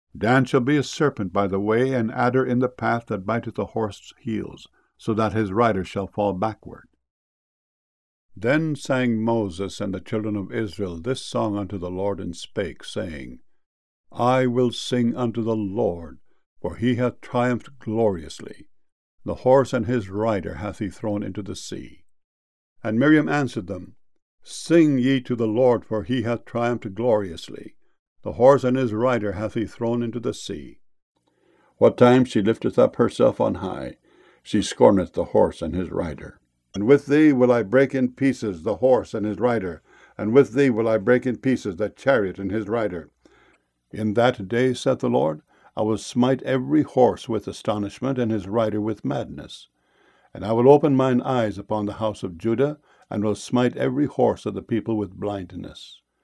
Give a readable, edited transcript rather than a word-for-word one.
Dan shall be a serpent by the way, an adder in the path that biteth the horse's heels, so that his rider shall fall backward. Then sang Moses and the children of Israel this song unto the Lord, and spake, saying, I will sing unto the Lord, for he hath triumphed gloriously. The horse and his rider hath he thrown into the sea. And Miriam answered them, Sing ye to the Lord, for he hath triumphed gloriously. The horse and his rider hath he thrown into the sea. What time she lifteth up herself on high, she scorneth the horse and his rider. And with thee will I break in pieces the horse and his rider, and with thee will I break in pieces the chariot and his rider. In that day, saith the Lord, I will smite every horse with astonishment, and his rider with madness. And I will open mine eyes upon the house of Judah, and will smite every horse of the people with blindness.